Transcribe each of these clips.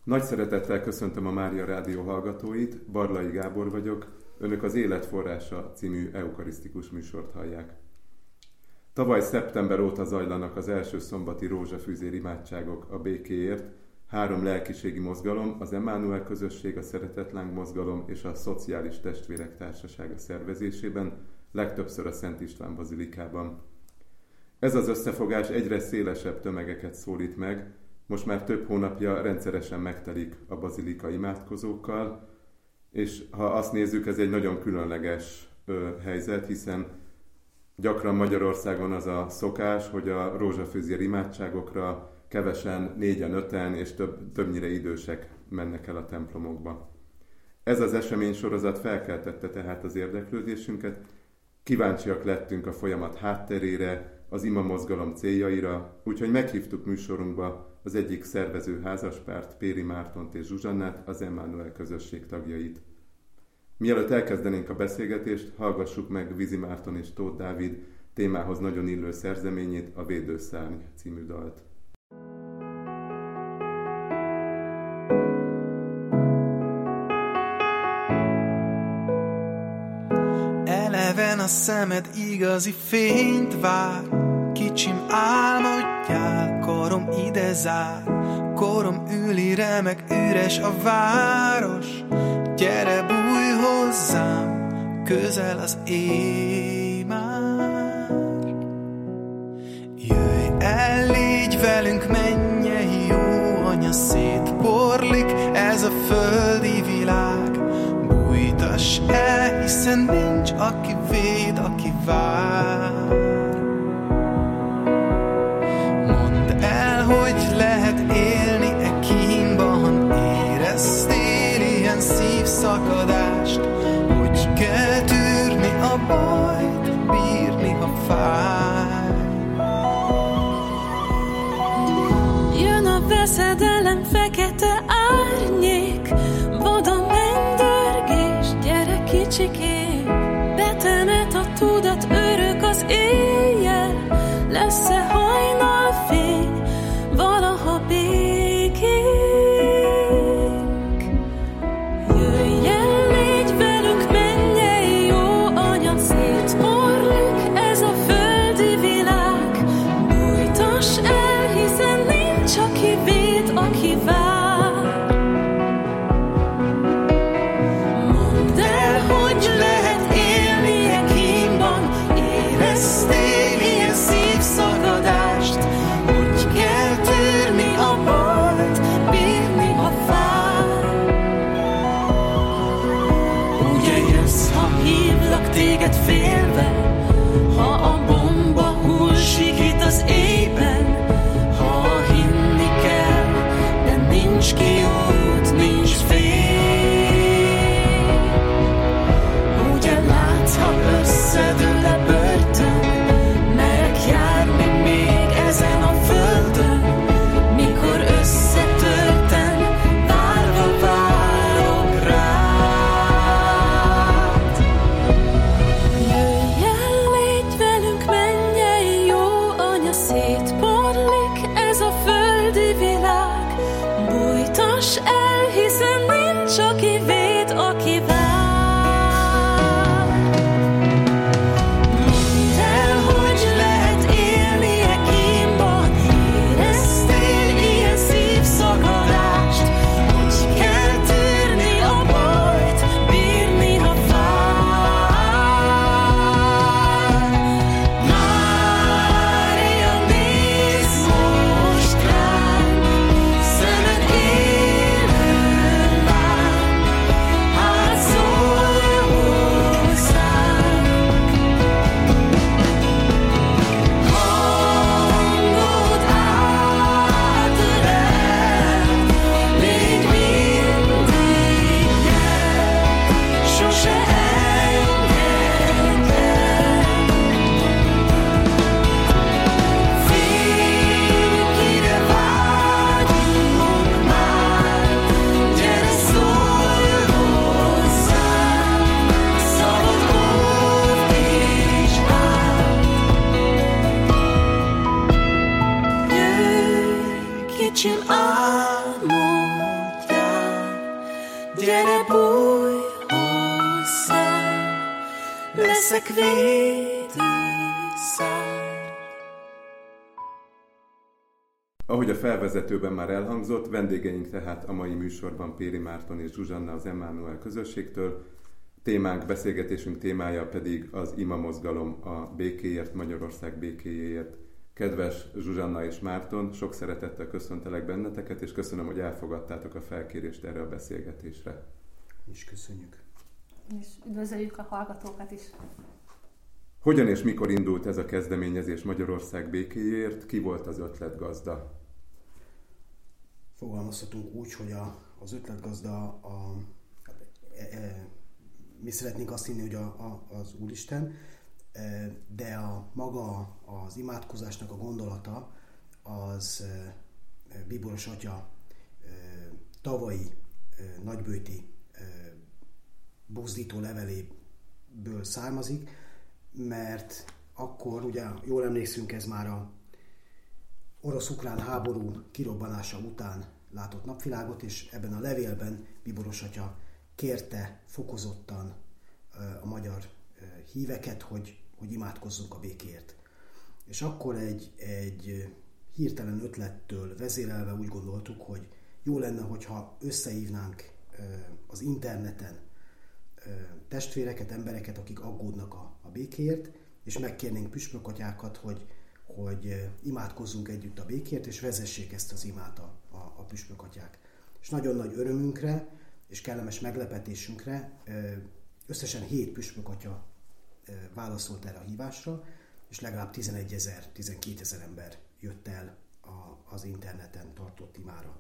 Nagy szeretettel köszöntöm a Mária Rádió hallgatóit, Barlai Gábor vagyok, önök az Élet forrása című eukarisztikus műsort hallják. Tavaly szeptember óta zajlanak az első szombati rózsafűzér imádságok a békéért, 3 lelkiségi mozgalom, az Emmanuel közösség, a Szeretetláng mozgalom és a Szociális Testvérek Társasága szervezésében, legtöbbször a Szent István bazilikában. Ez az összefogás egyre szélesebb tömegeket szólít meg, most már több hónapja rendszeresen megtelik a bazilika imádkozókkal, és ha azt nézzük, ez egy nagyon különleges helyzet, hiszen gyakran Magyarországon az a szokás, hogy a rózsafűzér imádságokra kevesen, 4-5 és többnyire idősek mennek el a templomokba. Ez az eseménysorozat felkeltette tehát az érdeklődésünket, kíváncsiak lettünk a folyamat hátterére, az imamozgalom céljaira, úgyhogy meghívtuk műsorunkba az egyik szervező házaspárt, Péri Mártont és Zsuzsannát, az Emmanuel közösség tagjait. Mielőtt elkezdenénk a beszélgetést, hallgassuk meg Vizi Márton és Tóth Dávid témához nagyon illő szerzeményét, a Védőszárny című dalt. Eleven a szemed igazi fényt vár, kicsim álmodjál, korom ide zár, korom üli remek, üres a város. Gyere, bújj hozzám, közel az éj már. Jöjj el, légy velünk, mennyei jó anya, szétporlik ez a földi világ. Bújtass el, hiszen nincs, aki véd, aki vár. Mondd el, hogy lehet élni e kínban, éreztél ilyen szívszakadást, hogy kell tűrni a bajt, bírni, ha fáj. Jön a veszedelem, fekete árnyék, vad a mennydörgés, gyere kicsikém, betemet a tudat, örök az éjjel, lesz-e hajnalfény, valaha békénk. Jöjj el, légy velünk, mennyei jó anya, szétporlik ez a földi világ. Bújtass el, hiszen nincs, aki véd, aki vár. Mondd el, hogy lehet élni e kínban, éreztél ilyen szívszakadást, hogy kell tűrni a bajt, bírni a fáj. Ugye jössz, ha hívlak téged félve, ha a bomba hull sikít az éjben, ha hinni kell, de nincs kiút, nincs fény. Ugye látsz, ha összedől a börtön, merek járni még ezen a földön, mikor összetörten, várva várok rád. Jöjj el, légy velünk, mennyei jó anya, szétporlik ez a földi világ. Bújtass el, hiszen nincs, aki véd, aki vár. Mondd el, hogy lehet élni e kínban, éreztél ilyen szívszakadást, hogy kell tűrni a bajt, bírni, ha fáj. Mária, nézz most ránk, szemed éles gyere bújj hozzám, leszek védőszár. Ahogy a felvezetőben már elhangzott, vendégeink tehát a mai műsorban Péri Márton és Zsuzsanna az Emmanuel közösségtől. Beszélgetésünk témája pedig az Ima mozgalom, a békéért, Magyarország békéjéért. Kedves Zsuzsanna és Márton, sok szeretettel köszöntelek benneteket, és köszönöm, hogy elfogadtátok a felkérést erre a beszélgetésre. És köszönjük. És üdvözöljük a hallgatókat is. Hogyan és mikor indult ez a kezdeményezés Magyarország békéjéért? Ki volt az ötletgazda? Fogalmazhatunk úgy, hogy az ötletgazda mi szeretnénk azt hinni, hogy az Úristen, de maga az imádkozásnak a gondolata az Bíboros atya tavalyi nagybőti buzdító leveléből származik, mert akkor, ugye jól emlékszünk, ez már a orosz-ukrán háború kirobbanása után látott napvilágot, és ebben a levélben Bíboros atya kérte fokozottan a magyar híveket, hogy imádkozzunk a békéért. És akkor egy hirtelen ötlettől vezérelve úgy gondoltuk, hogy jó lenne, hogyha összehívnánk az interneten testvéreket, embereket, akik aggódnak a békéért, és megkérnénk püspökatyákat, hogy imádkozzunk együtt a békéért, és vezessék ezt az imát a püspökatyák. És nagyon nagy örömünkre és kellemes meglepetésünkre összesen 7 püspökatya válaszolt erre a hívásra, és legalább 11 000-12 000 ember jött el az interneten tartott imára.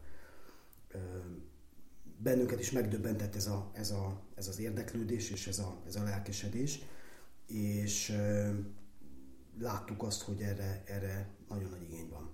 Bennünket is megdöbbentett ez az érdeklődés és ez a lelkesedés, és láttuk azt, hogy erre nagyon nagy igény van.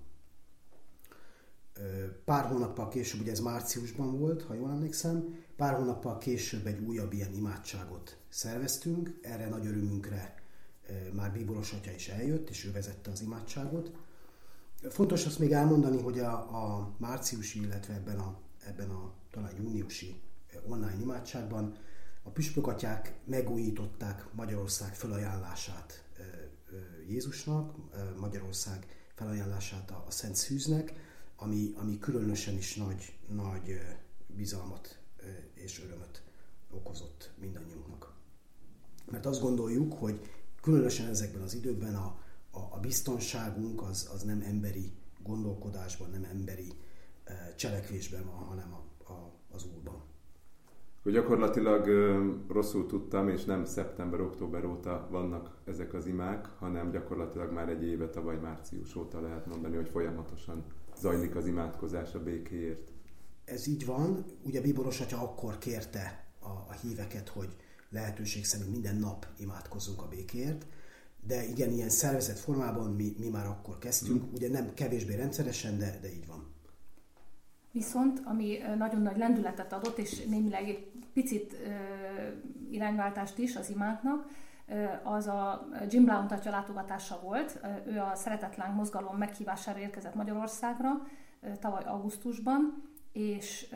Pár hónappal később, ugye ez márciusban volt, ha jól emlékszem, pár hónappal később egy újabb ilyen imádságot szerveztünk, erre nagy örömünkre már Bíboros atya is eljött, és ő vezette az imádságot. Fontos azt még elmondani, hogy a márciusi, illetve ebben a talán júniusi online imádságban a püspökatyák megújították Magyarország felajánlását Jézusnak, Magyarország felajánlását a Szent Szűznek, ami különösen is nagy bizalmat és örömöt okozott mindannyiunknak. Mert azt gondoljuk, hogy különösen ezekben az időkben a biztonságunk az nem emberi gondolkodásban, nem emberi cselekvésben van, hanem az Úrban. Hogy gyakorlatilag rosszul tudtam, és nem szeptember-október óta vannak ezek az imák, hanem gyakorlatilag már egy éve, tavaly március óta lehet mondani, hogy folyamatosan zajlik az imádkozás a békéért. Ez így van. Ugye Bíboros atya akkor kérte a híveket, hogy lehetőség szerint minden nap imádkozzunk a békéért, de igen, ilyen szervezett formában mi már akkor kezdtünk, ugye nem kevésbé rendszeresen, de így van. Viszont, ami nagyon nagy lendületet adott, és némileg egy picit irányváltást is az imáknak, az a Jim Blount atya látogatása volt. Ő a Szeretetláng mozgalom meghívására érkezett Magyarországra tavaly augusztusban, és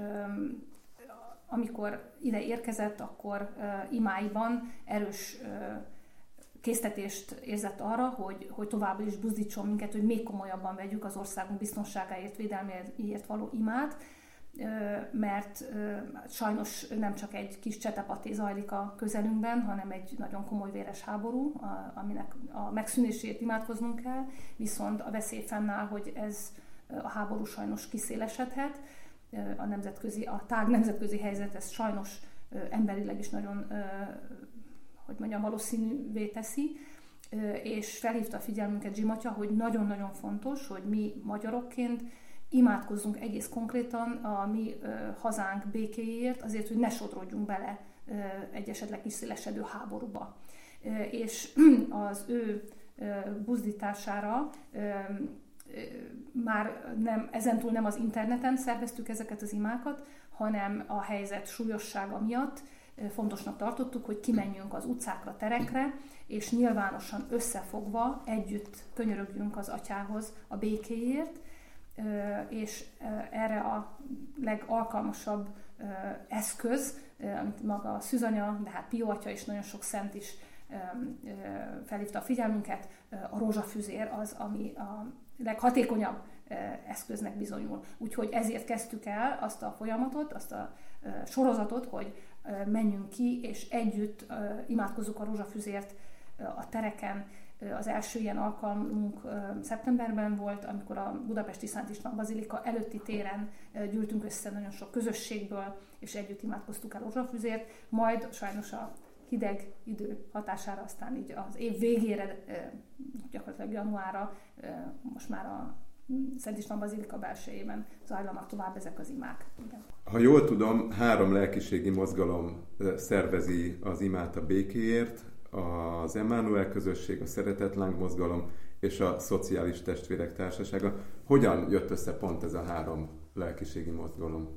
amikor ide érkezett, akkor imáiban erős késztetést érzett arra, hogy továbbra is buzdítson minket, hogy még komolyabban vegyük az országunk biztonságáért, védelméért való imát, mert sajnos nem csak egy kis csetepaté zajlik a közelünkben, hanem egy nagyon komoly véres háború, aminek a megszűnéséért imádkoznunk kell, viszont a veszély fennáll, hogy ez a háború sajnos kiszélesedhet, a tág nemzetközi helyzet ezt sajnos emberileg is nagyon valószínűvé teszi, és felhívta a figyelmünket Jim atya, hogy nagyon-nagyon fontos, hogy mi magyarokként imádkozzunk egész konkrétan a mi hazánk békéjéért, azért, hogy ne sodródjunk bele egy esetleg kiszélesedő háborúba. És az ő buzdítására már ezentúl nem az interneten szerveztük ezeket az imákat, hanem a helyzet súlyossága miatt fontosnak tartottuk, hogy kimenjünk az utcákra, terekre, és nyilvánosan összefogva együtt könyörögjünk az atyához a békéért, és erre a legalkalmasabb eszköz, amit maga a szűzanya, de hát Pio atya és nagyon sok szent is felhívta a figyelmünket, a rózsafüzér az, ami a leghatékonyabb eszköznek bizonyul. Úgyhogy ezért kezdtük el azt a folyamatot, azt a sorozatot, hogy menjünk ki, és együtt imádkozzuk a rózsafüzért a tereken. Az első ilyen alkalmunk szeptemberben volt, amikor a budapesti Szent István Bazilika előtti téren gyűltünk össze nagyon sok közösségből, és együtt imádkoztuk el rózsafüzért, majd sajnos a hideg idő hatására aztán így az év végére, gyakorlatilag januárra most már a Szent István Bazilika belsejében zajlanak tovább ezek az imák. Igen. Ha jól tudom, 3 lelkiségi mozgalom szervezi az imát a békéért, az Emmanuel közösség, a Szeretetláng mozgalom és a Szociális Testvérek Társasága. Hogyan jött össze pont ez a 3 lelkiségi mozgalom?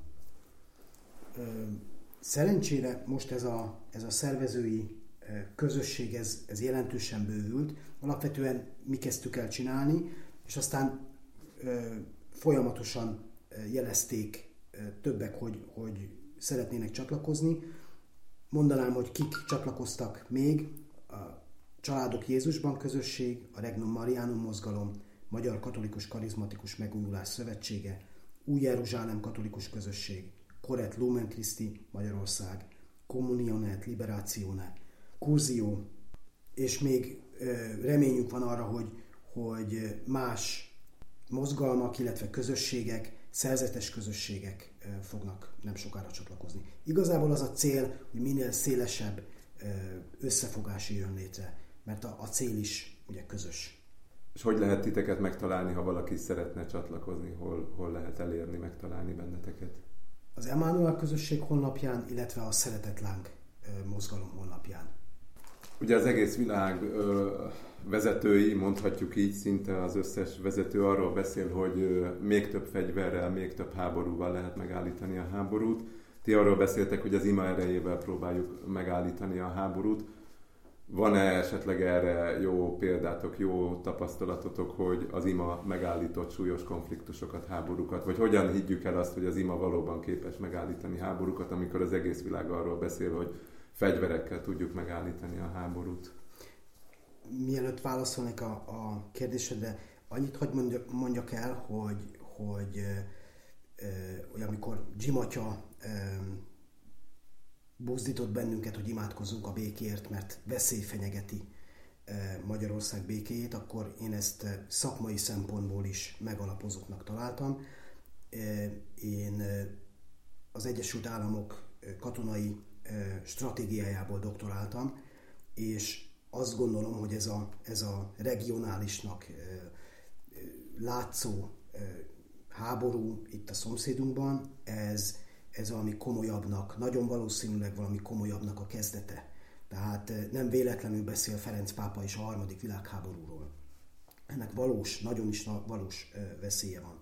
Szerencsére most ez a szervezői közösség ez jelentősen bővült. Alapvetően mi kezdtük el csinálni, és aztán folyamatosan jelezték többek, hogy szeretnének csatlakozni. Mondanám, hogy kik csatlakoztak még: a Családok Jézusban közösség, a Regnum Marianum mozgalom, Magyar Katolikus Karizmatikus Megújulás Szövetsége, Új Jeruzsálem Katolikus Közösség, Coret Lumen Christi Magyarország, Communione et Liberatione, Cursio, és még reményünk van arra, hogy más mozgalmak, illetve közösségek, szerzetes közösségek fognak nem sokára csatlakozni. Igazából az a cél, hogy minél szélesebb összefogás jön létre, mert a cél is ugye közös. És hogy lehet titeket megtalálni, ha valaki szeretne csatlakozni? Hol lehet elérni, megtalálni benneteket? Az Emmanuel közösség honlapján, illetve a Szeretetláng mozgalom honlapján. Ugye az egész világ vezetői, mondhatjuk így, szinte az összes vezető arról beszél, hogy még több fegyverrel, még több háborúval lehet megállítani a háborút. Ti arról beszéltek, hogy az ima erejével próbáljuk megállítani a háborút. Van-e esetleg erre jó példátok, jó tapasztalatotok, hogy az ima megállított súlyos konfliktusokat, háborúkat, vagy hogyan higgyük el azt, hogy az ima valóban képes megállítani háborúkat, amikor az egész világ arról beszél, hogy fegyverekkel tudjuk megállítani a háborút? Mielőtt válaszolnék a kérdésedre, annyit hadd mondjak el, hogy amikor Jim atya buzdított bennünket, hogy imádkozzunk a békéért, mert veszély fenyegeti Magyarország békéjét, akkor én ezt szakmai szempontból is megalapozottnak találtam. Én az Egyesült Államok katonai stratégiájából doktoráltam, és azt gondolom, hogy ez a regionálisnak látszó háború itt a szomszédunkban, ez valami komolyabbnak, nagyon valószínűleg valami komolyabbnak a kezdete. Tehát nem véletlenül beszél Ferenc pápa is a 3. világháborúról. Ennek valós, nagyon is valós veszélye van.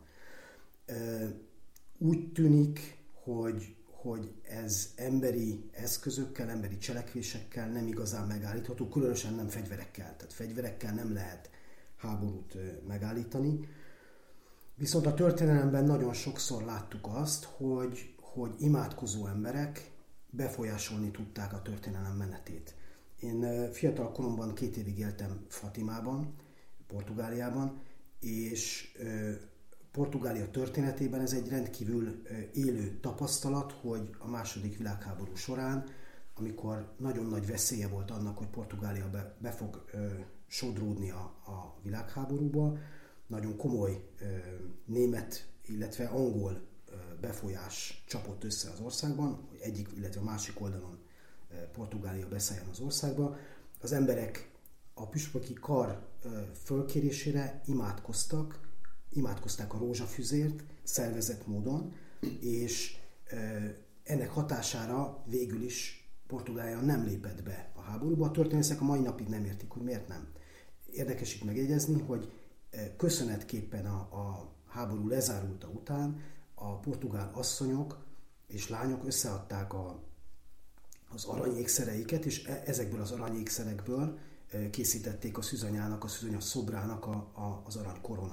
Úgy tűnik, hogy ez emberi eszközökkel, emberi cselekvésekkel nem igazán megállítható, különösen nem fegyverekkel. Tehát fegyverekkel nem lehet háborút megállítani. Viszont a történelemben nagyon sokszor láttuk azt, hogy imádkozó emberek befolyásolni tudták a történelem menetét. Én fiatal koromban 2 évig éltem Fatimában, Portugáliában, és Portugália történetében ez egy rendkívül élő tapasztalat, hogy a II. Világháború során, amikor nagyon nagy veszélye volt annak, hogy Portugália be fog sodródni a világháborúba, nagyon komoly német, illetve angol befolyás csapott össze az országban, hogy egyik, illetve a másik oldalon Portugália beszálljon az országba. Az emberek a püspöki kar fölkérésére imádkozták a rózsafüzért szervezett módon, és ennek hatására végül is Portugália nem lépett be a háborúba. A történészek a mai napig nem értik, hogy miért nem. Érdekes itt megjegyezni, hogy köszönetképpen a háború lezárulta után a portugál asszonyok és lányok összeadták az aranyékszereiket, és ezekből az aranyékszerekből készítették a szűzanyának, a szűzanya szobrának az arany koronát.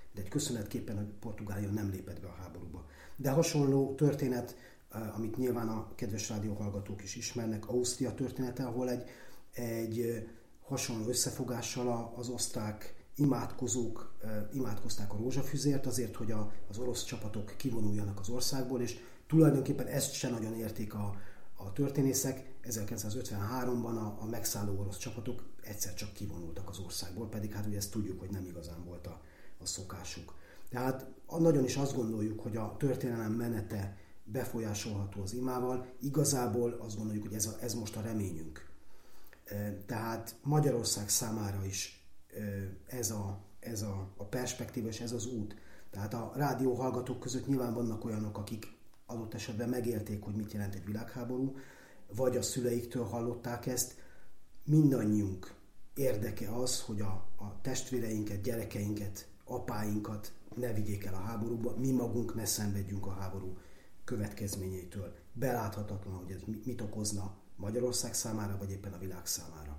de egy köszönetképpen, hogy Portugália nem lépett be a háborúba. De hasonló történet, amit nyilván a kedves rádióhallgatók is ismernek, Ausztria története, ahol egy hasonló összefogással az osztrák imádkozók imádkozták a rózsafüzért azért, hogy az orosz csapatok kivonuljanak az országból, és tulajdonképpen ezt se nagyon érték a történészek. 1953-ban a megszálló orosz csapatok egyszer csak kivonultak az országból, pedig hát ugye ezt tudjuk, hogy nem igazán volt a szokásuk. Tehát nagyon is azt gondoljuk, hogy a történelem menete befolyásolható az imával. Igazából azt gondoljuk, hogy ez most a reményünk. Tehát Magyarország számára is ez a perspektíva és ez az út. Tehát a rádióhallgatók között nyilván vannak olyanok, akik adott esetben megélték, hogy mit jelent egy világháború, vagy a szüleiktől hallották ezt. Mindannyiunk érdeke az, hogy a testvéreinket, gyerekeinket, apáinkat ne vigyék el a háborúba, mi magunk ne szenvedjünk a háború következményeitől. Beláthatatlan, hogy ez mit okozna Magyarország számára, vagy éppen a világ számára.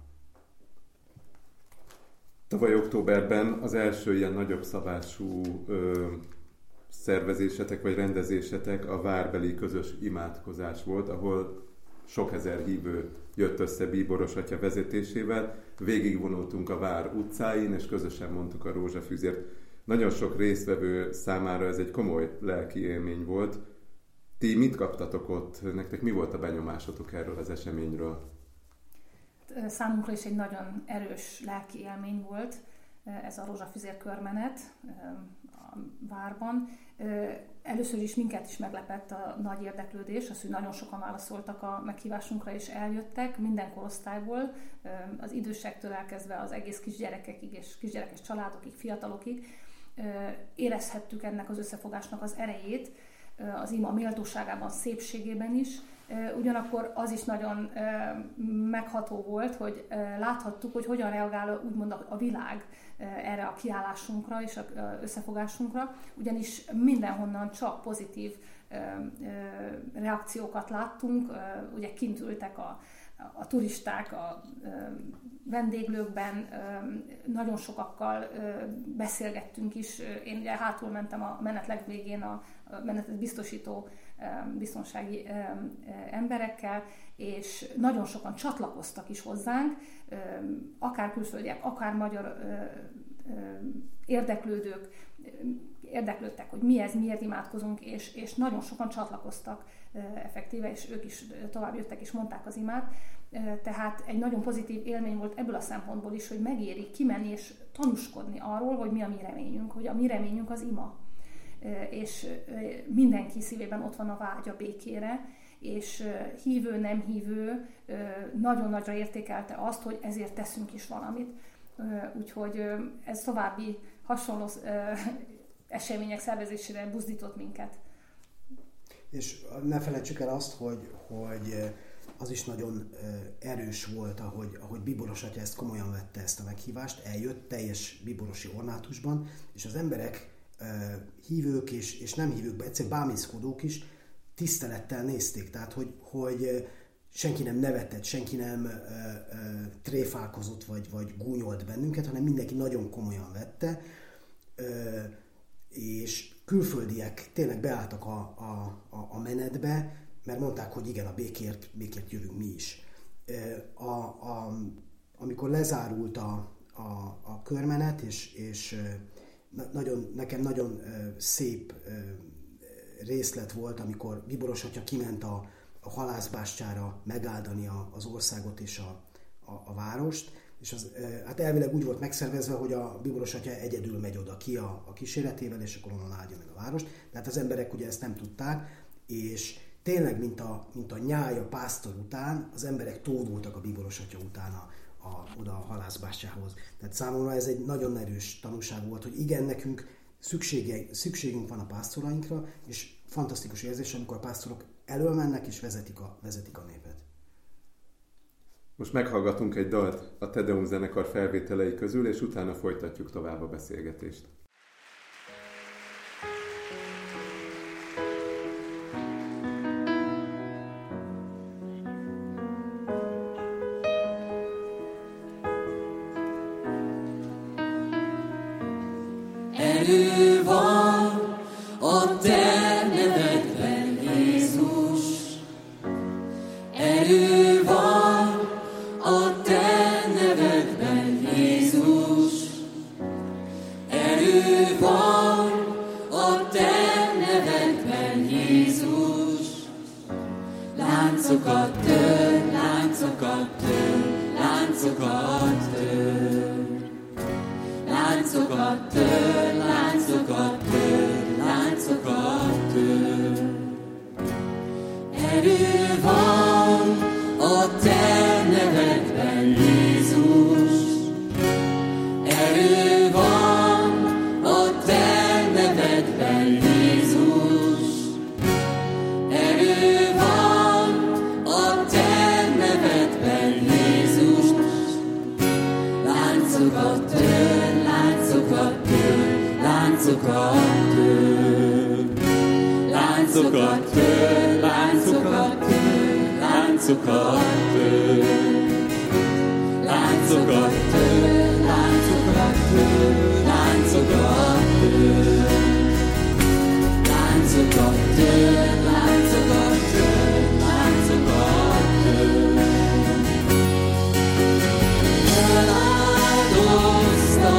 Tavaly októberben az első ilyen nagyobb szabású szervezésetek vagy rendezésetek a várbeli közös imádkozás volt, ahol sok ezer hívő jött össze Bíboros atya vezetésével, végigvonultunk a vár utcáin, és közösen mondtuk a rózsafüzért. Nagyon sok résztvevő számára ez egy komoly lelki élmény volt. Ti mit kaptatok ott? Nektek mi volt a benyomásotok erről az eseményről? Számunkra is egy nagyon erős lelki élmény volt ez a rózsafüzér körmenet a várban. Először is minket is meglepett a nagy érdeklődés, az, hogy nagyon sokan válaszoltak a meghívásunkra és eljöttek minden korosztályból, az idősektől elkezdve az egész kisgyerekekig és kisgyerekes családokig, fiatalokig. Érezhettük ennek az összefogásnak az erejét, az ima méltóságában, szépségében is. Ugyanakkor az is nagyon megható volt, hogy láthattuk, hogy hogyan reagál úgymond a világ erre a kiállásunkra és az összefogásunkra, ugyanis mindenhonnan csak pozitív reakciókat láttunk, ugye kint ültek a turisták a vendéglőkben, nagyon sokakkal beszélgettünk is. Én ugye hátul mentem a menet legvégén a menetet biztosító biztonsági emberekkel, és nagyon sokan csatlakoztak is hozzánk, akár külföldiek, akár magyar érdeklődők, érdeklődtek, hogy mi ez, miért imádkozunk, és nagyon sokan csatlakoztak effektíve, és ők is tovább jöttek és mondták az imát. Tehát egy nagyon pozitív élmény volt ebből a szempontból is, hogy megéri kimenni és tanúskodni arról, hogy mi a mi reményünk, hogy a mi reményünk az ima. És mindenki szívében ott van a vágy a békére, és hívő, nem hívő nagyon nagyra értékelte azt, hogy ezért teszünk is valamit. Úgyhogy ez további hasonló események szervezésére buzdított minket. És ne felejtsük el azt, hogy az is nagyon erős volt, ahogy Bíboros atya ezt komolyan vette, ezt a meghívást, eljött teljes bíborosi ornátusban, és az emberek, hívők és nem hívők, egyszerűen bámészkodók is tisztelettel nézték, tehát hogy senki nem nevetett, senki nem tréfálkozott vagy gúnyolt bennünket, hanem mindenki nagyon komolyan vette, és külföldiek tényleg beálltak a menetbe, mert mondták, hogy igen, a békért jövünk mi is. Amikor lezárult a körmenet, és nekem nagyon szép részlet volt, amikor Bíboros atya kiment a halászbástyára megáldani az országot és a várost, és hát elvileg úgy volt megszervezve, hogy a Bíboros atya egyedül megy oda ki a kíséretével, és akkor onnan áldja meg a várost. Tehát az emberek ugye ezt nem tudták, és tényleg, mint a nyáj a pásztor után, az emberek tódultak a Bíboros atya után oda a halászbástyához. Tehát számomra ez egy nagyon erős tanúság volt, hogy igen, nekünk szükségünk van a pásztorainkra, és fantasztikus érzés, amikor a pásztorok elől mennek és vezetik a népet. Most meghallgatunk egy dalt a Te Deum zenekar felvételei közül, és utána folytatjuk tovább a beszélgetést. Erő Erő van a te nevedben, Jézus. Erő van a te nevedben, Jézus. Láncokat tör, láncokat tör, láncokat tör. Láncokat tör, láncokat tör, láncokat tör. Erő van a te nevedben, Jézus. Erő van a te nevedben, Jézus. Erő van a te nevedben, Jézus. Láncokat tör, láncokat tör, láncokat tör. Láncokat tör, láncokat tör, láncokat tör. Láncokat tör, láncokat tör, láncokat tör. Láncokat tör, láncokat tör, láncokat tör. Feláldozta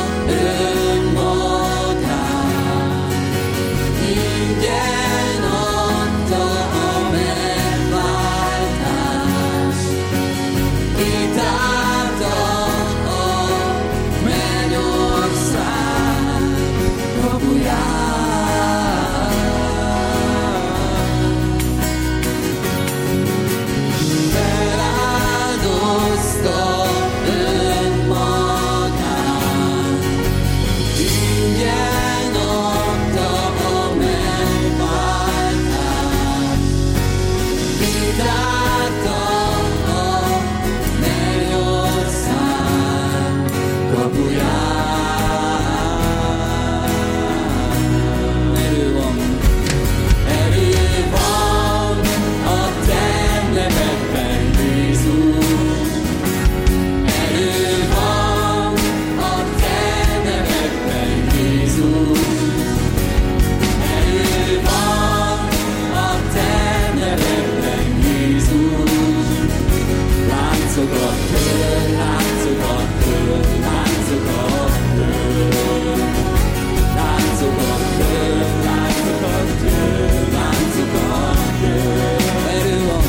önmagát, ingyen adta a megváltást, kitárta a mennyország kapuját. Feláldozta önmagát, ingyen adta a megváltást, kitárta a mennyország kapuját. Erő van a te nevedben, Jézus. Erő van a te nevedben, Jézus. Erő van a te nevedben, Jézus. Láncokat tör, láncokat tör, láncokat tör. Láncokat tör, láncokat tör, láncokat tör. Erő van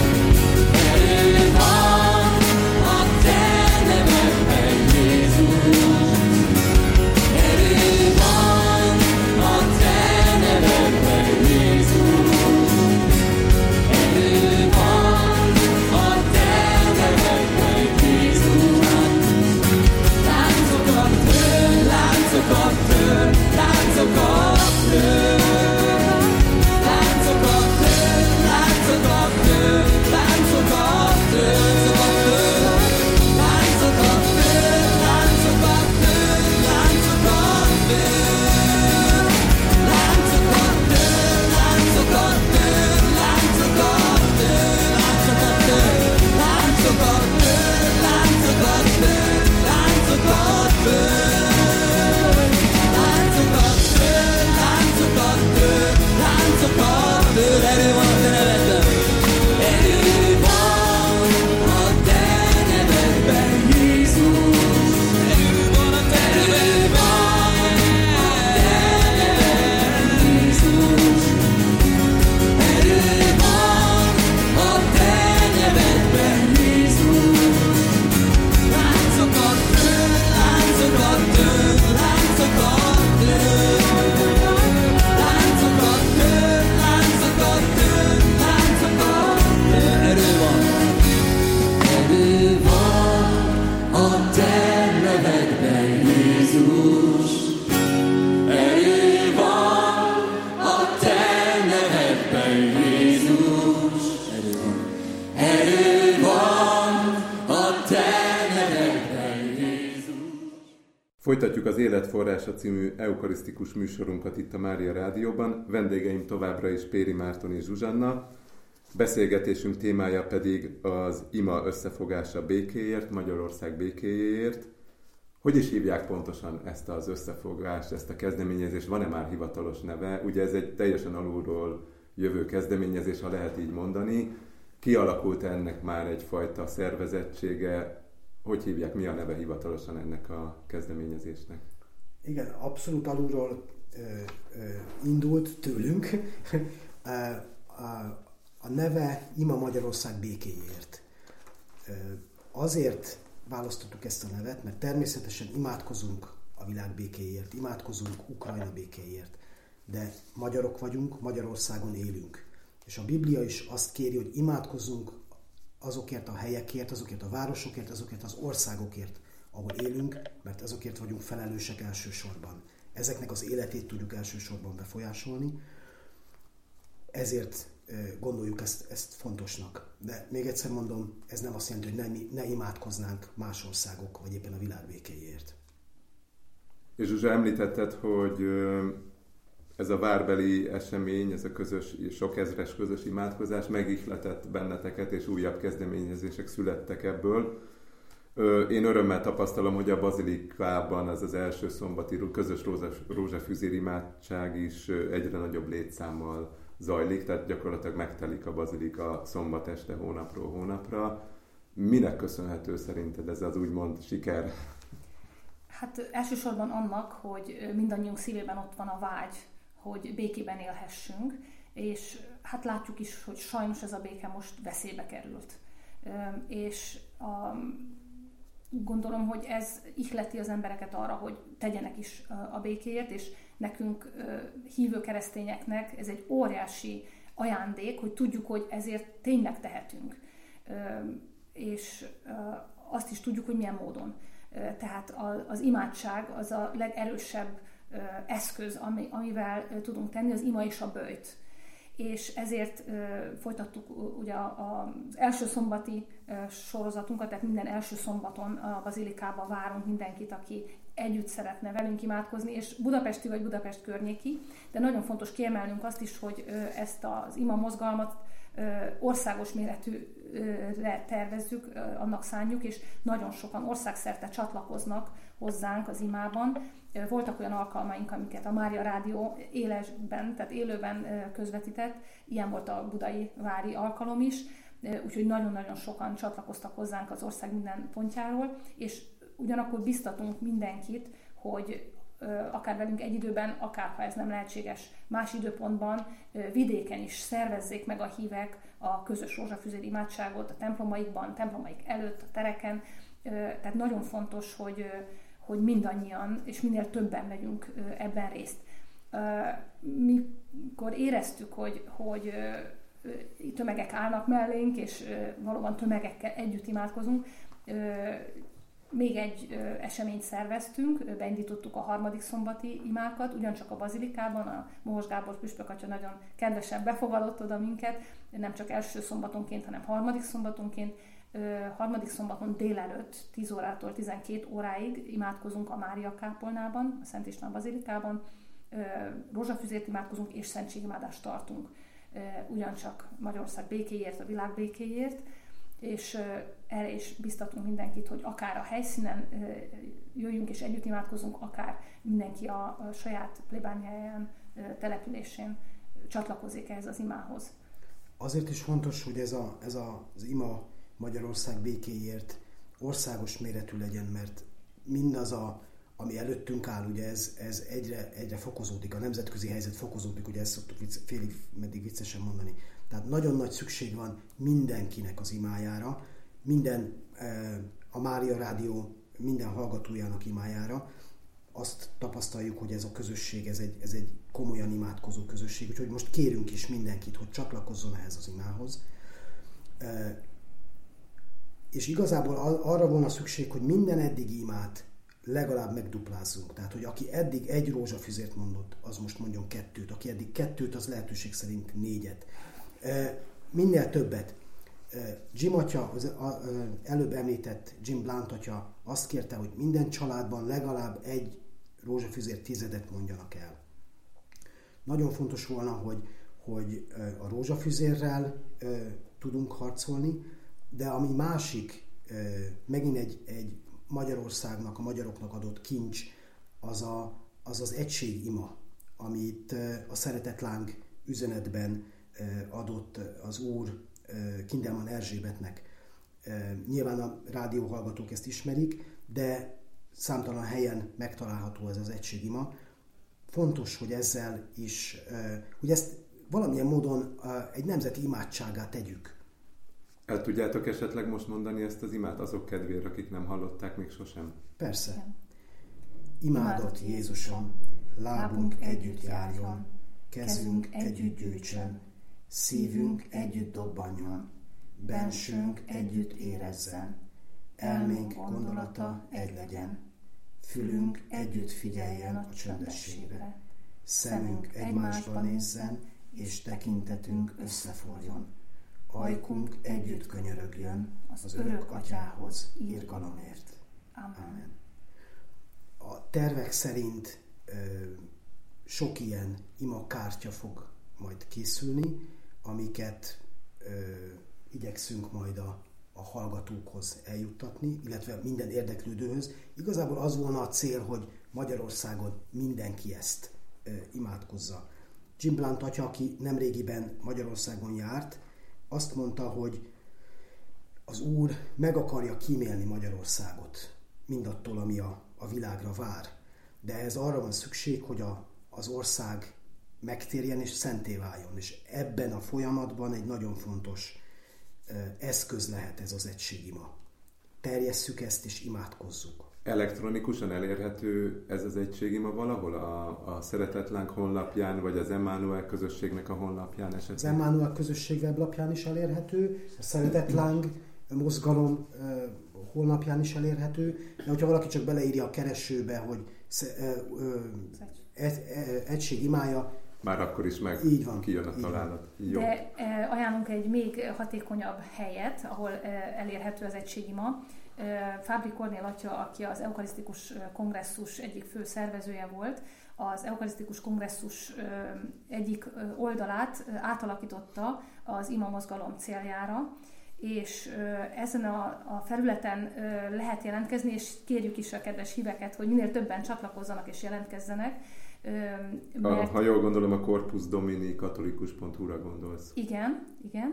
a te nevedben, Jézus. Erő van a te nevedben, Jézus. Erő van a te nevedben, Jézus. Láncokat tör, láncokat tör, láncokat tör. Láncokat tör, láncokat tör, láncokat tör. Láncokat tör, láncokat tör, láncokat tör. Láncokat tör, láncokat tör, láncokat tör. Láncokat tör, láncokat tör, láncokat tör, láncokat tör. Láncokat tör, láncokat tör, láncokat tör. Erő van a te nevedben. Erő van a te nevedben, Jézus. Erő van a te nevedben, Jézus. Erő van a te nevedben, Jézus. Láncokat tör, láncokat tör, láncokat tör. Láncokat tör, láncokat tör, láncokat tör. Erő van a te nevedben, Jézus. Erő van a te nevedben, Jézus. Erő van a te nevedben, Jézus. Folytatjuk az Életforrása című eukarisztikus műsorunkat itt a Mária Rádióban. Vendégeim továbbra is Péri Márton és Zsuzsanna. Beszélgetésünk témája pedig az ima összefogása békéért, Magyarország békéjéért. Hogy is hívják pontosan ezt az összefogást, ezt a kezdeményezést? Van-e már hivatalos neve? Ugye ez egy teljesen alulról jövő kezdeményezés, ha lehet így mondani. kialakult ennek már egyfajta szervezettsége? Hogy hívják, mi a neve hivatalosan ennek a kezdeményezésnek? Igen, abszolút alulról indult tőlünk. A neve Ima Magyarország békéért. Azért választottuk ezt a nevet, mert természetesen imádkozunk a világ békéért, imádkozunk Ukrajna békéért, de magyarok vagyunk, Magyarországon élünk. És a Biblia is azt kéri, hogy imádkozzunk azokért a helyekért, azokért a városokért, azokért az országokért, ahol élünk, mert azokért vagyunk felelősek elsősorban. Ezeknek az életét tudjuk elsősorban befolyásolni, ezért gondoljuk ezt fontosnak. De még egyszer mondom, ez nem azt jelenti, hogy ne imádkoznánk más országok, vagy éppen a világ békéért. És Zsuzsa, említetted, hogy ez a várbeli esemény, ez a közös, sok ezres közös imádkozás megihletett benneteket, és újabb kezdeményezések születtek ebből. Én örömmel tapasztalom, hogy a bazilikában az első szombati közös rózsafüzér imádság is egyre nagyobb létszámmal zajlik, tehát gyakorlatilag megtelik a bazilika szombat este hónapról hónapra. Minek köszönhető szerinted ez az úgymond siker? Hát elsősorban annak, hogy mindannyiunk szívében ott van a vágy, hogy békében élhessünk, és hát látjuk is, hogy sajnos ez a béke most veszélybe került. És gondolom, hogy ez ihleti az embereket arra, hogy tegyenek is a békéért, és nekünk hívő keresztényeknek ez egy óriási ajándék, hogy tudjuk, hogy ezért tényleg tehetünk. És azt is tudjuk, hogy milyen módon. Tehát az imádság az a legerősebb eszköz, amivel tudunk tenni, az ima és a böjt. És ezért folytattuk ugye az első szombati sorozatunkat, tehát minden első szombaton a bazilikába várunk mindenkit, aki együtt szeretne velünk imádkozni, és budapesti vagy Budapest környéki, de nagyon fontos kiemelnünk azt is, hogy ezt az ima mozgalmat országos méretűre tervezzük, annak szánjuk, és nagyon sokan országszerte csatlakoznak hozzánk az imában. Voltak olyan alkalmaink, amiket a Mária Rádió élesben, tehát élőben közvetített, ilyen volt a budai vári alkalom is, úgyhogy nagyon-nagyon sokan csatlakoztak hozzánk az ország minden pontjáról, és ugyanakkor biztatunk mindenkit, hogy akár velünk egy időben, akár ha ez nem lehetséges más időpontban, vidéken is szervezzék meg a hívek a közös rózsafüzér imádságot a templomaikban, templomaik előtt, a tereken. Tehát nagyon fontos, hogy mindannyian és minél többen vegyünk ebben részt. Mikor éreztük, hogy tömegek állnak mellénk, és valóban tömegekkel együtt imádkozunk, még egy eseményt szerveztünk, beindítottuk a harmadik szombati imákat, ugyancsak a bazilikában, a Mohos Gábor püspök atya nagyon kedvesen befogadott oda minket, nem csak első szombatonként, hanem harmadik szombatonként. Harmadik szombaton délelőtt 10 órától 12 óráig imádkozunk a Mária kápolnában, a Szent István bazilikában, rózsafüzért imádkozunk és szentségimádást tartunk, ugyancsak Magyarország békéért, a világ békéért, és erre is biztatunk mindenkit, hogy akár a helyszínen jöjjünk és együtt imádkozunk, akár mindenki a saját plébániáján, településén csatlakozik ehhez az imához. Azért is fontos, hogy ez az ima Magyarország békéért országos méretű legyen, mert mindaz, ami előttünk áll, ugye ez egyre fokozódik, a nemzetközi helyzet fokozódik, ugye ezt szoktuk félig meddig viccesen mondani. Tehát nagyon nagy szükség van mindenkinek az imájára, a Mária Rádió minden hallgatójának imájára. Azt tapasztaljuk, hogy ez a közösség, ez egy komolyan imádkozó közösség, úgyhogy most kérünk is mindenkit, hogy csatlakozzon ehhez az imához. És igazából arra volna szükség, hogy minden eddigi imát legalább megduplázzunk. Tehát, hogy aki eddig egy rózsafüzért mondott, az most mondjon 2, aki eddig 2, az lehetőség szerint 4. Minél többet. Jim atya, az előbb említett Jim Blount atya azt kérte, hogy minden családban legalább egy rózsafüzér 10 mondjanak el. Nagyon fontos volna, hogy a rózsafüzérrel tudunk harcolni, de ami másik, megint egy Magyarországnak, a magyaroknak adott kincs, az egységima, amit a szeretetláng üzenetben adott az Úr Kindelman Erzsébetnek. Nyilván a rádióhallgatók ezt ismerik, de számtalan helyen megtalálható ez az egységima. Fontos, hogy ezzel is, hogy ezt valamilyen módon egy nemzeti imádsággá tegyük. El tudjátok esetleg most mondani ezt az imát azok kedvére, akik nem hallották még sosem? Persze. Imádott Jézusom, lábunk együtt járjon, kezünk együtt gyűjtsön, szívünk együtt dobbanjon, bensőnk együtt érezzen, elménk gondolata egy legyen, fülünk együtt figyeljen a csöndességre, szemünk egymásba nézzen, és tekintetünk összeforjon, ajkunk együtt könyörögjön az örök atyához irgalomért. Amen. A tervek szerint sok ilyen imakártya fog majd készülni, amiket igyekszünk majd a hallgatókhoz eljuttatni, illetve minden érdeklődőhöz. Igazából az volna a cél, hogy Magyarországon mindenki ezt imádkozza. Jim Blount atya, aki nemrégiben Magyarországon járt, azt mondta, hogy az Úr meg akarja kímélni Magyarországot mindattól, ami a világra vár. De ez arra van szükség, hogy az ország megtérjen és szenté váljon. És ebben a folyamatban egy nagyon fontos eszköz lehet ez az egységima. Terjesszük ezt és imádkozzuk. Elektronikusan elérhető ez az egységima valahol? A Szeretetlánk honlapján, vagy az Emmanuel közösségnek a honlapján esetleg? Az Emmanuel közösség weblapján is elérhető, a Szeretetlánk mozgalom honlapján is elérhető, de hogyha valaki csak beleírja a keresőbe, hogy egység imája, már akkor is meg kijön a találat. Jó. De ajánlunk egy még hatékonyabb helyet, ahol elérhető az egységima. Fábri Kornél atya, aki az Eukarisztikus Kongresszus egyik fő szervezője volt, az Eukarisztikus Kongresszus egyik oldalát átalakította az ima mozgalom céljára, és ezen a felületen lehet jelentkezni, és kérjük is a kedves híveket, hogy minél többen csatlakozzanak és jelentkezzenek. Mert... Ha jól gondolom, a Corpus Domini katolikus.hu-ra gondolsz. Igen.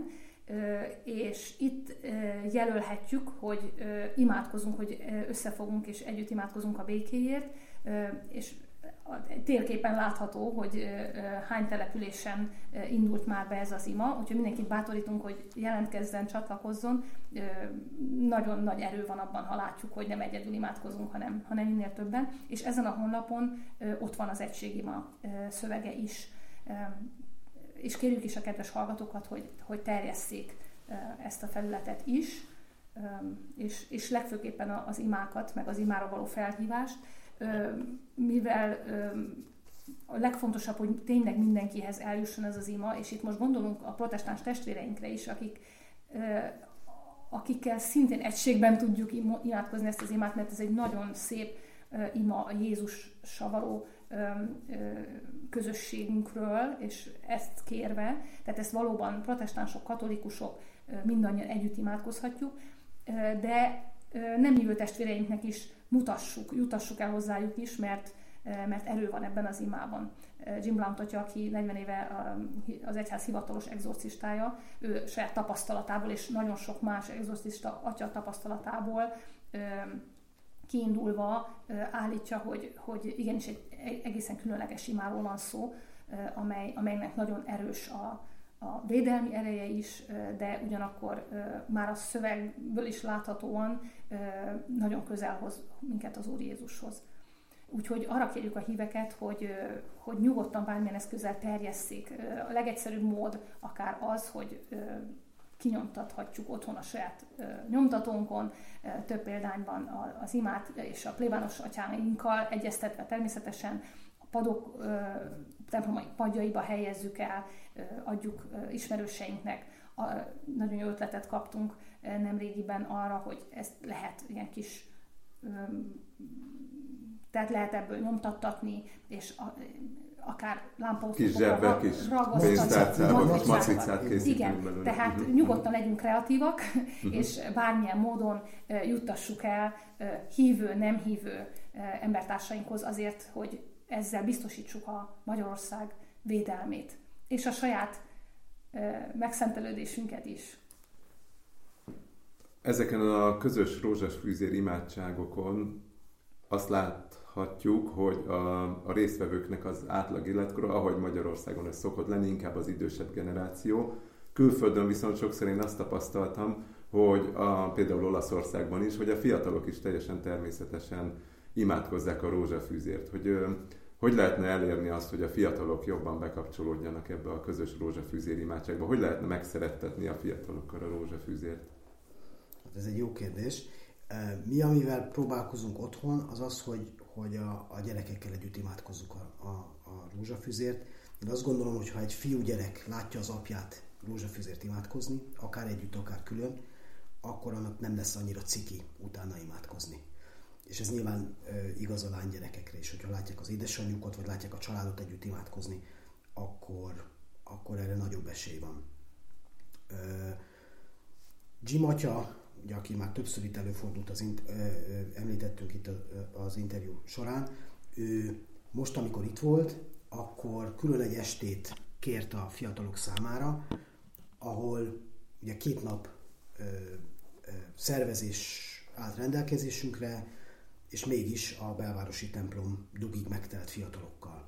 És itt jelölhetjük, hogy imádkozunk, hogy összefogunk és együtt imádkozunk a békéért, és a térképen látható, hogy hány településen indult már be ez az ima, úgyhogy mindenkit bátorítunk, hogy jelentkezzen, csatlakozzon. Nagyon nagy erő van abban, ha látjuk, hogy nem egyedül imádkozunk, hanem minél többen. És ezen a honlapon ott van az egységima szövege is. És kérjük is a kedves hallgatókat, hogy terjesszék ezt a felületet is, és legfőképpen az imákat, meg az imára való felhívást, mivel a legfontosabb, hogy tényleg mindenkihez eljusson ez az ima, és itt most gondolunk a protestáns testvéreinkre is, akikkel szintén egységben tudjuk imádkozni ezt az imát, mert ez egy nagyon szép ima a Jézussal való közösségünkről, és ezt kérve, tehát ezt valóban protestánsok, katolikusok mindannyian együtt imádkozhatjuk, de nem hívő testvéreinknek is jutassuk el hozzájuk is, mert erő van ebben az imában. Jim Blount atya, aki 40 éve az egyház hivatalos egzorcistája, ő saját tapasztalatából és nagyon sok más egzorcista atya tapasztalatából kiindulva állítja, hogy igenis egy egészen különleges imáról van szó, amelynek nagyon erős a védelmi ereje is, de ugyanakkor már a szövegből is láthatóan nagyon közel hoz minket az Úr Jézushoz. Úgyhogy arra kérjük a híveket, hogy nyugodtan bármilyen eszközzel terjesszék. A legegyszerűbb mód akár az, hogy kinyomtathatjuk otthon a saját nyomtatónkon, több példányban az imát és a plébános atyáinkkal egyeztetve természetesen a padok templomai padjaiba helyezzük el, adjuk ismerőseinknek. Nagyon jó ötletet kaptunk nemrégiben arra, hogy ezt lehet ilyen kis, tehát lehet ebből nyomtattatni, és akár lámpaoszlopokra ragasztani, kis macicát készítünk igen, belőle. tehát nyugodtan legyünk kreatívak, és bármilyen módon juttassuk el hívő, nem hívő embertársainkhoz azért, hogy ezzel biztosítsuk a Magyarország védelmét, és a saját megszentelődésünket is. Ezeken a közös rózsasfűzér imádságokon azt láthatjuk, hogy a résztvevőknek az átlag életkora, ahogy Magyarországon ez szokott lenni, inkább az idősebb generáció. Külföldön viszont sokszor én azt tapasztaltam, hogy például Olaszországban is, hogy a fiatalok is teljesen természetesen imádkozzák a rózsafűzért. Hogy lehetne elérni azt, hogy a fiatalok jobban bekapcsolódjanak ebbe a közös rózsafűzér imádságba? Hogy lehetne megszerettetni a fiatalokkal a rózsafűzért? Ez egy jó kérdés. Mi, amivel próbálkozunk otthon, az az, hogy a gyerekekkel együtt imádkozzuk a rózsafűzért. Én azt gondolom, hogy ha egy fiúgyerek látja az apját rózsafűzért imádkozni, akár együtt, akár külön, akkor annak nem lesz annyira ciki utána imádkozni. És ez nyilván igaz a lánygyerekekre is, hogyha látják az édesanyjukat, vagy látják a családot együtt imádkozni, akkor erre nagyobb esély van. Jim atya, ugye, aki már többször itt előfordult, említettünk itt az interjú során, ő most, amikor itt volt, akkor külön egy estét kért a fiatalok számára, ahol ugye 2 nap szervezés állt rendelkezésünkre, és mégis a belvárosi templom dugig megtelt fiatalokkal.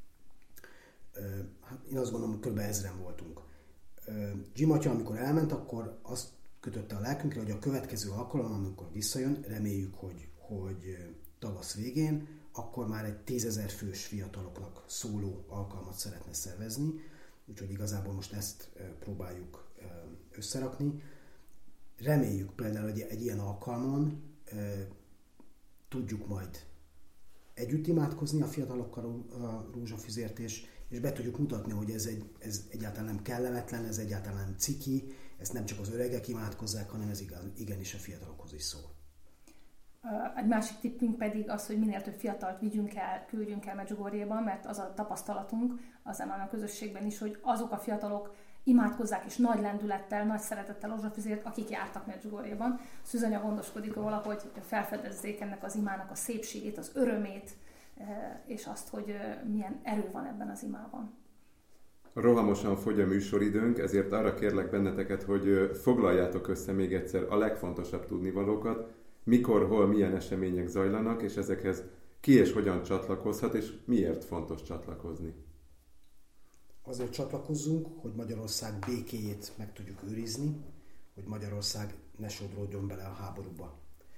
Hát én azt gondolom, hogy kb. 1000-en voltunk. Jim atya, amikor elment, akkor azt kötötte a lelkünkre, hogy a következő alkalom, amikor visszajön, reméljük, hogy tavasz végén, akkor már egy 10 000 fős fiataloknak szóló alkalmat szeretne szervezni, úgyhogy igazából most ezt próbáljuk összerakni. Reméljük például, hogy egy ilyen alkalmon tudjuk majd együtt imádkozni a fiatalokkal a rózsafüzért, és be tudjuk mutatni, hogy ez egyáltalán nem kellemetlen, ez egyáltalán nem ciki, ezt nem csak az öregek imádkozzák, hanem ez igenis a fiatalokhoz is szól. Egy másik tippünk pedig az, hogy minél több fiatalt küldjünk el Medjugorjéba, mert az a tapasztalatunk ezen a közösségben is, hogy azok a fiatalok imádkozzák és nagy lendülettel, nagy szeretettel rózsafűzért, akik jártak Medjugorjéban. Szűzanya gondoskodik róla, hogy felfedezzék ennek az imának a szépségét, az örömét, és azt, hogy milyen erő van ebben az imában. Rohamosan fogy a műsoridőnk, ezért arra kérlek benneteket, hogy foglaljátok össze még egyszer a legfontosabb tudnivalókat, mikor, hol, milyen események zajlanak, és ezekhez ki és hogyan csatlakozhat, és miért fontos csatlakozni. Azért csatlakozzunk, hogy Magyarország békéjét meg tudjuk őrizni, hogy Magyarország ne sodródjon bele a háborúba.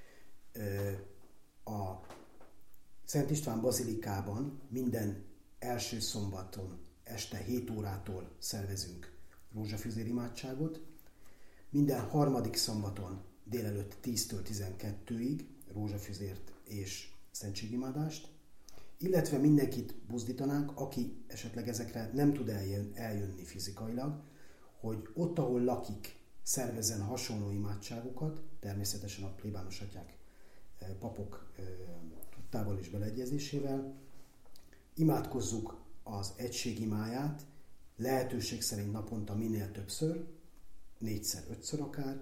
A Szent István bazilikában minden első szombaton este 7 órától szervezünk rózsafűzér imádságot, minden harmadik szombaton délelőtt 10-től 12-ig rózsafűzért és szentségimádást, illetve mindenkit buzdítanánk, aki esetleg ezekre nem tud eljönni fizikailag, hogy ott, ahol lakik, szervezzen hasonló imádságokat, természetesen a plébános atyák, papok tudtával és beleegyezésével. Imádkozzuk az egység imáját, lehetőség szerint naponta minél többször, 4-szer, 5-ször akár.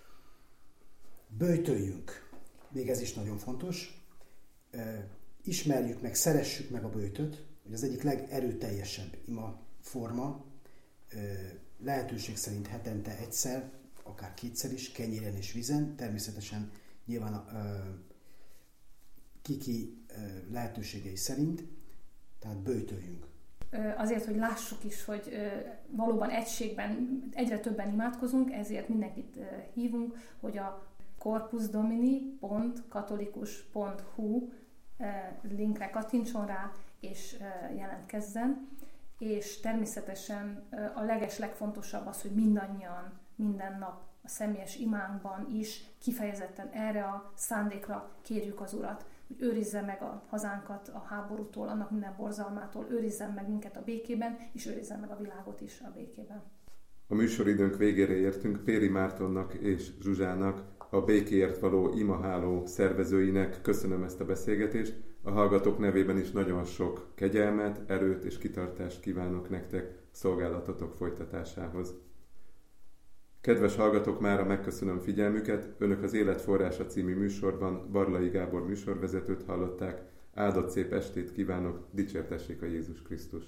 Böjtöljünk, még ez is nagyon fontos. Ismerjük meg, szeressük meg a böjtöt, hogy az egyik legerőteljesebb ima forma, lehetőség szerint hetente egyszer, akár 2-szer is, kenyéren és vízen, természetesen nyilván a kiki lehetőségei szerint, tehát böjtöljünk. Azért, hogy lássuk is, hogy valóban egységben egyre többen imádkozunk, ezért mindenkit hívunk, hogy a corpusdomini.katolikus.hu linkre kattintson rá, és jelentkezzen. És természetesen a legfontosabb az, hogy mindannyian, minden nap a személyes imánkban is kifejezetten erre a szándékra kérjük az Urat, hogy őrizze meg a hazánkat a háborútól, annak minden borzalmától, őrizzen meg minket a békében, és őrizzen meg a világot is a békében. A műsoridőnk végére értünk. Péri Mártonnak és Zsuzsának, a Békéért való imaháló szervezőinek köszönöm ezt a beszélgetést. A hallgatók nevében is nagyon sok kegyelmet, erőt és kitartást kívánok nektek szolgálatotok folytatásához. Kedves hallgatók, mára megköszönöm figyelmüket. Önök az Élet forrása című műsorban Barlai Gábor műsorvezetőt hallották. Áldott szép estét kívánok, dicsértessék a Jézus Krisztus!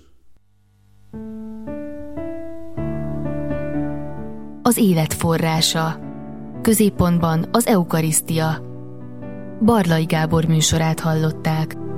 Az Élet forrása. középpontban az eukarisztia. Barlay Gábor műsorát hallották.